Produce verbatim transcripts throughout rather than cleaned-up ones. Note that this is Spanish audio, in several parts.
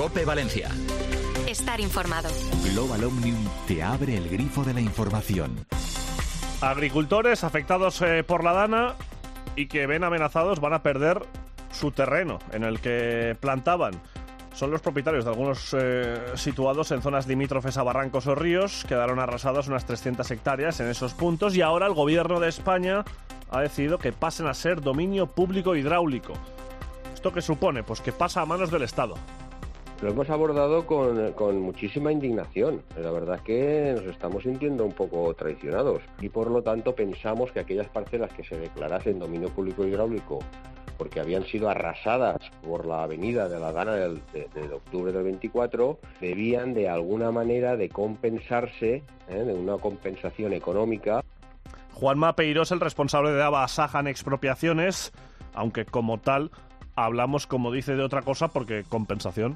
COPE Valencia. Estar informado. Global Omnium te abre el grifo de la información. Agricultores afectados eh, por la Dana y que ven amenazados van a perder su terreno en el que plantaban. Son los propietarios de algunos eh, situados en zonas limítrofes a barrancos o ríos. Quedaron arrasadas unas trescientas hectáreas en esos puntos y ahora el gobierno de España ha decidido que pasen a ser dominio público hidráulico. ¿Esto qué supone? Pues que pasa a manos del Estado. Lo hemos abordado con, con muchísima indignación. La verdad es que nos estamos sintiendo un poco traicionados y por lo tanto pensamos que aquellas parcelas que se declarasen dominio público hidráulico porque habían sido arrasadas por la avenida de la Dana del, de, de octubre del veinticuatro, debían de alguna manera de compensarse, ¿eh? de una compensación económica. Juanma Peiró es el responsable de ABA Sajan Expropiaciones, aunque como tal hablamos, como dice, de otra cosa porque compensación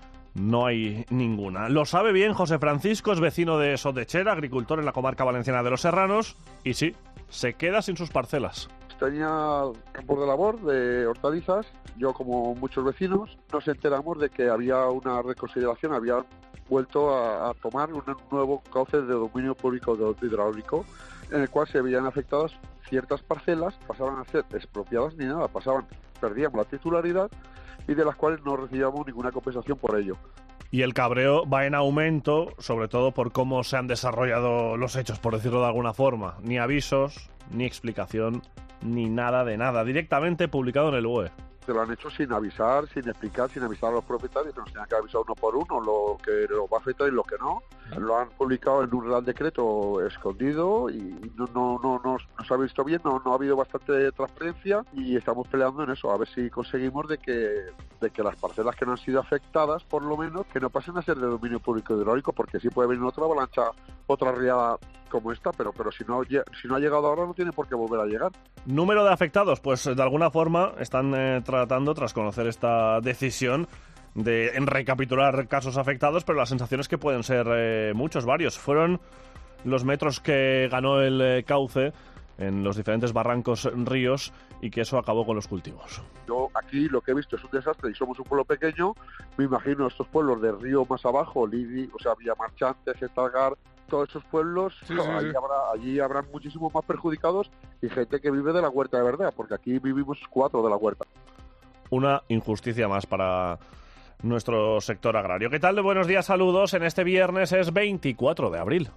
no hay ninguna. Lo sabe bien José Francisco, es vecino de Sotechera, agricultor en la comarca valenciana de los Serranos, y sí, se queda sin sus parcelas. Tenía campos de labor, de hortalizas. Yo, como muchos vecinos, nos enteramos de que había una reconsideración, había vuelto a, a tomar un nuevo cauce de dominio público de hidráulico, en el cual se veían afectadas ciertas parcelas, pasaban a ser expropiadas ni nada, pasaban, perdíamos la titularidad y de las cuales no recibíamos ninguna compensación por ello. Y el cabreo va en aumento, sobre todo por cómo se han desarrollado los hechos, por decirlo de alguna forma. Ni avisos, ni explicación, ni nada de nada. Directamente publicado en el B O E. Se lo han hecho sin avisar, sin explicar, sin avisar a los propietarios, que nos tenían que avisar uno por uno, lo que lo va a afectar y lo que no. Lo han publicado en un Real Decreto escondido y no no no, no, no se ha visto bien, no, no ha habido bastante transparencia y estamos peleando en eso, a ver si conseguimos de que de que las parcelas que no han sido afectadas, por lo menos, que no pasen a ser de dominio público hidráulico, porque sí puede venir otra avalancha, otra riada como esta, pero pero si no si no ha llegado ahora no tiene por qué volver a llegar. Número de afectados, pues de alguna forma están eh, tratando, tras conocer esta decisión, de en recapitular casos afectados, pero la sensación es que pueden ser eh, muchos, varios. Fueron los metros que ganó el eh, cauce en los diferentes barrancos, ríos, y que eso acabó con los cultivos. Yo aquí lo que he visto es un desastre y somos un pueblo pequeño. Me imagino estos pueblos del río más abajo, Lidi, o sea, Villamarchante, Gestalgar, todos esos pueblos, sí, sí, allí, sí. Habrá, allí habrán muchísimos más perjudicados y gente que vive de la huerta de verdad, porque aquí vivimos cuatro de la huerta. Una injusticia más para nuestro sector agrario. ¿Qué tal? De buenos días, saludos. En este viernes es veinticuatro de abril.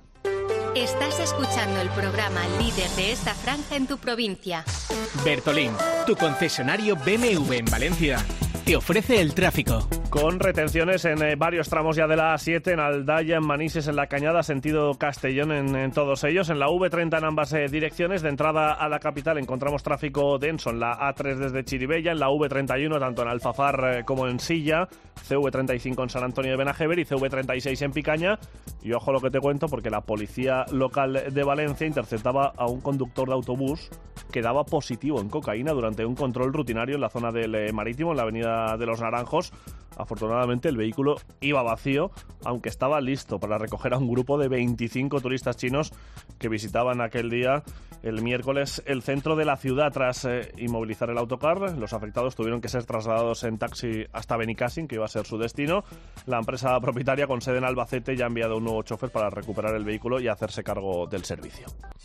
Estás escuchando el programa líder de esta franja en tu provincia. Bertolín, tu concesionario B M W en Valencia, te ofrece el tráfico. Con retenciones en eh, varios tramos ya de la A siete, en Aldaya, en Manises, en La Cañada, sentido Castellón, en, en todos ellos. En la V treinta en ambas eh, direcciones. De entrada a la capital encontramos tráfico denso en la A tres desde Chiribella, en la V treinta y uno tanto en Alfafar eh, como en Silla, C V treinta y cinco en San Antonio de Benajever y C V treinta y seis en Picaña. Y ojo lo que te cuento, porque la policía local de Valencia interceptaba a un conductor de autobús que daba positivo en cocaína durante un control rutinario en la zona del eh, Marítimo, en la avenida de los Naranjos. Afortunadamente el vehículo iba vacío, aunque estaba listo para recoger a un grupo de veinticinco turistas chinos que visitaban aquel día, el miércoles, el centro de la ciudad. Tras eh, inmovilizar el autocar, los afectados tuvieron que ser trasladados en taxi hasta Benicàssim, que iba a ser su destino. La empresa propietaria, con sede en Albacete, ya ha enviado un nuevo chofer para recuperar el vehículo y hacerse cargo del servicio.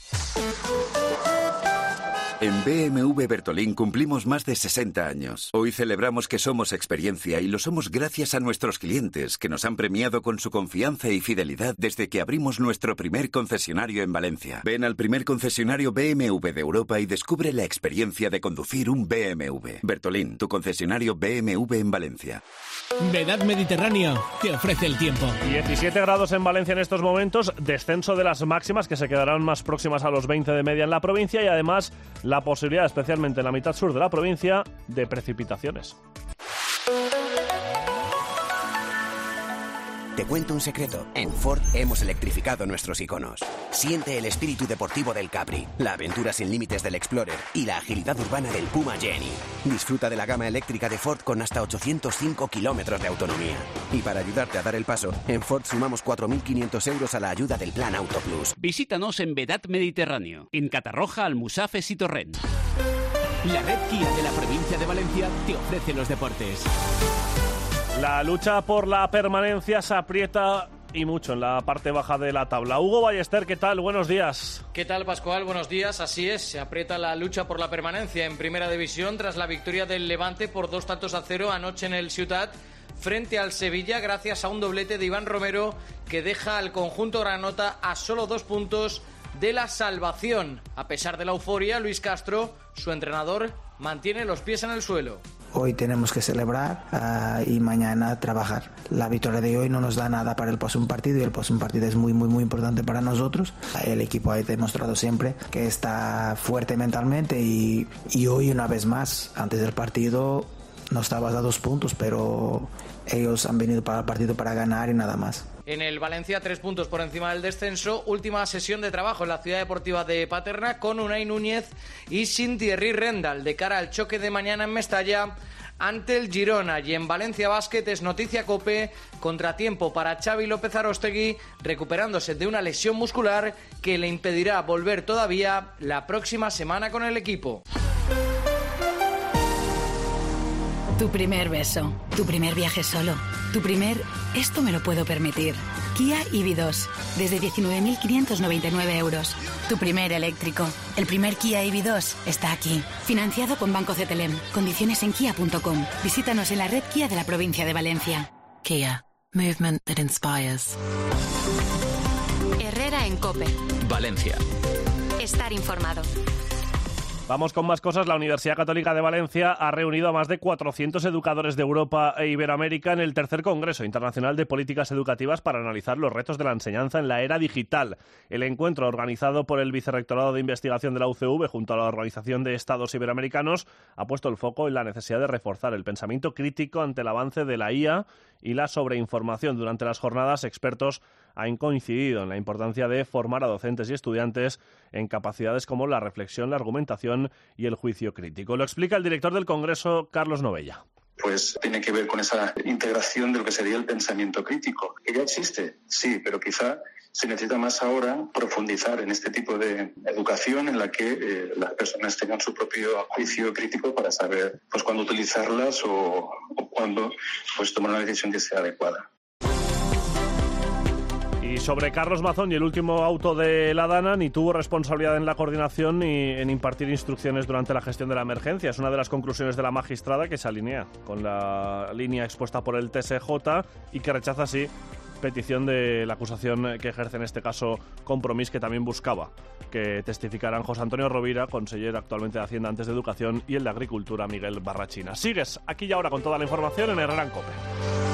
En B M W Bertolín cumplimos más de sesenta años. Hoy celebramos que somos experiencia y lo somos gracias a nuestros clientes, que nos han premiado con su confianza y fidelidad desde que abrimos nuestro primer concesionario en Valencia. Ven al primer concesionario B M W de Europa y descubre la experiencia de conducir un B M W. Bertolín, tu concesionario B M W en Valencia. Vedad Mediterráneo te ofrece el tiempo. diecisiete grados en Valencia en estos momentos, descenso de las máximas que se quedarán más próximas a los veinte de media en la provincia y además la posibilidad, especialmente en la mitad sur de la provincia, de precipitaciones. Te cuento un secreto. En Ford hemos electrificado nuestros iconos. Siente el espíritu deportivo del Capri, la aventura sin límites del Explorer y la agilidad urbana del Puma Jenny. Disfruta de la gama eléctrica de Ford con hasta ochocientos cinco kilómetros de autonomía. Y para ayudarte a dar el paso, en Ford sumamos cuatro mil quinientos euros a la ayuda del Plan Auto Plus. Visítanos en Vedad Mediterráneo, en Catarroja, Almusafes y Torrent. La red Kia de la provincia de Valencia te ofrece los deportes. La lucha por la permanencia se aprieta y mucho en la parte baja de la tabla. Hugo Ballester, ¿qué tal? Buenos días. ¿Qué tal, Pascual? Buenos días. Así es, se aprieta la lucha por la permanencia en Primera División tras la victoria del Levante por dos tantos a cero anoche en el Ciutat frente al Sevilla, gracias a un doblete de Iván Romero que deja al conjunto granota a solo dos puntos de la salvación. A pesar de la euforia, Luis Castro, su entrenador, mantiene los pies en el suelo. Hoy tenemos que celebrar uh, y mañana trabajar. La victoria de hoy no nos da nada para el próximo partido y el próximo partido es muy, muy, muy importante para nosotros. El equipo ha demostrado siempre que está fuerte mentalmente y, y hoy una vez más, antes del partido, no estabas a dos puntos, pero ellos han venido para el partido para ganar y nada más. En el Valencia, tres puntos por encima del descenso. Última sesión de trabajo en la Ciudad Deportiva de Paterna con Unai Núñez y sin Thierry Rendal de cara al choque de mañana en Mestalla ante el Girona. Y en Valencia Basket es noticia COPE, contratiempo para Xavi López Aróstegui, recuperándose de una lesión muscular que le impedirá volver todavía la próxima semana con el equipo. Tu primer beso, tu primer viaje solo, tu primer esto me lo puedo permitir. Kia E V dos, desde diecinueve mil quinientos noventa y nueve euros. Tu primer eléctrico, el primer Kia E V dos está aquí. Financiado con Banco Cetelem. Condiciones en kia punto com. Visítanos en la red Kia de la provincia de Valencia. Kia, movement that inspires. Herrera en COPE. Valencia. Estar informado. Vamos con más cosas. La Universidad Católica de Valencia ha reunido a más de cuatrocientos educadores de Europa e Iberoamérica en el tercer Congreso Internacional de Políticas Educativas para analizar los retos de la enseñanza en la era digital. El encuentro, organizado por el Vicerrectorado de Investigación de la U C V junto a la Organización de Estados Iberoamericanos, ha puesto el foco en la necesidad de reforzar el pensamiento crítico ante el avance de la I A y la sobreinformación. Durante las jornadas, expertos han coincidido en la importancia de formar a docentes y estudiantes en capacidades como la reflexión, la argumentación y el juicio crítico. Lo explica el director del Congreso, Carlos Novella. Pues tiene que ver con esa integración de lo que sería el pensamiento crítico, que ya existe, sí, pero quizá se necesita más ahora profundizar en este tipo de educación en la que eh, las personas tengan su propio juicio crítico para saber pues cuándo utilizarlas o, o cuándo pues tomar una decisión que sea adecuada. Y sobre Carlos Mazón y el último auto de la Dana, ni tuvo responsabilidad en la coordinación ni en impartir instrucciones durante la gestión de la emergencia. Es una de las conclusiones de la magistrada que se alinea con la línea expuesta por el T S J y que rechaza así petición de la acusación que ejerce en este caso Compromís, que también buscaba que testificaran José Antonio Rovira, consejero actualmente de Hacienda, antes de Educación, y el de Agricultura, Miguel Barrachina. Sigues aquí y ahora con toda la información en Herrera en COPE.